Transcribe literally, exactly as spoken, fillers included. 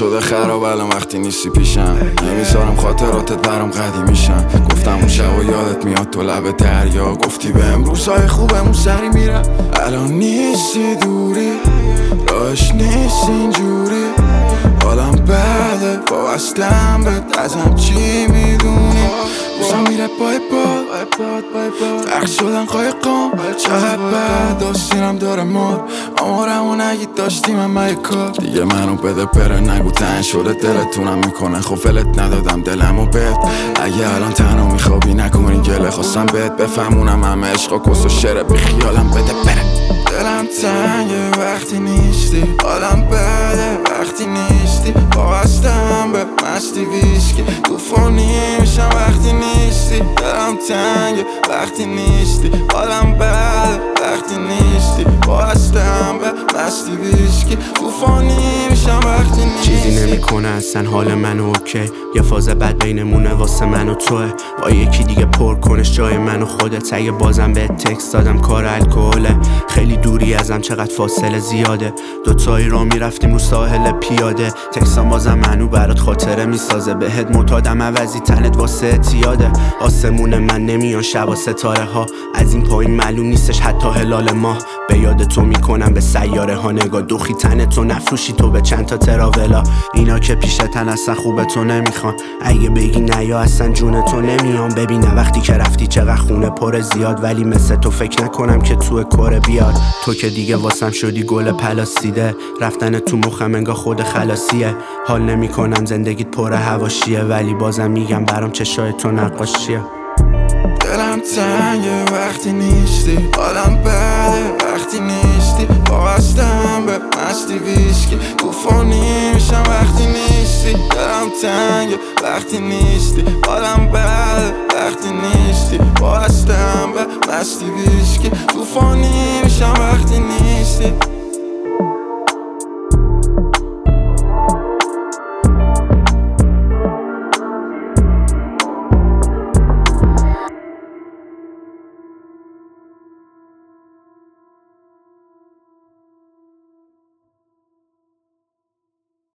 شده خراب الان وقتی نیستی پیشم. نمیذارم خاطراتت برام قدیمی میشن. گفتم اون شب و یادت میاد تو لب دریا. گفتی بهم روزهای خوبمون سری میرم. الان نیستی دوری راش نیست اینجوری. حالم بده وابستم بهت ازم چی میدونی. روزم میره پای پاد غرق شدن قایقام. چقدر بد داستینم داره مار. آمارمو نگید داشتیم اما یک کار. دیگه منو بده پره نگو تن شده دلتونم میکنه. خب ولت ندادم دلمو بد. اگه الان تنها میخوابی نکنین گله. خواستم بهت بفهمونم همه عشقا کس و شره. بی خیالم بده بره. دلم تنگه وقتی نیستی. حالم بده وقتی نیستی. وابستم به مستی ویسکی. توفانی میشم وقتی نیستی. دلم تنگه وقتی نیستی. حالم بده وقتی نیستی. وابستم به مستی ویسکی. توفانی میشم وقتی نیستی. چیزی نمیکنه اصلا حال منو اوکی. یه فاز بد بینمونه واسه من و توه. با یکی دیگه پر کنش جای من و خودت. اگه بازم به تکست دادم کار الکله. خیلی دوری ازم چقدر فاصله زیاده. دوتایی را میرفتیم رو ساحل پیاده. تکستان بازم منو برات خاطره میسازه. بهت معتادم عوضی تنت واسه اعتیاده. آسمون من نمیان شبا ستاره ها. از این پایین معلوم نیستش حتی هلال ماه. به یاد تو میکنم به سیاره ها نگاه. دوخی تن تو نفروشی تو به چند تا تراولا. اینا که پیشتن اصلا خوبه تو نمیخوان. اگه بگی نه یا اصلا جون تو نمیان. ببینه وقتی که رفتی چقدر خونه پر زیاد. ولی مثل تو فکر نکنم که تو کره بیاد. تو که دیگه واسم شدی گل پلاسیده. رفتن تو مخم انگار خود خلاصیه. حال نمی کنم زندگیت پر هواشیه. ولی بازم میگم برام چشای تو نقاشیه. دلم تنگه وقتی نیستی. حالم بده وقتی نیستی. وابستم به مستی ویسکی. توفانی میشم وقتی نیستی. دلم تنگه وقتی نیستی. حالم بده وقتی نیستی. وابستم به مستی ویسکی. توفانی میشم وقتی نیستی.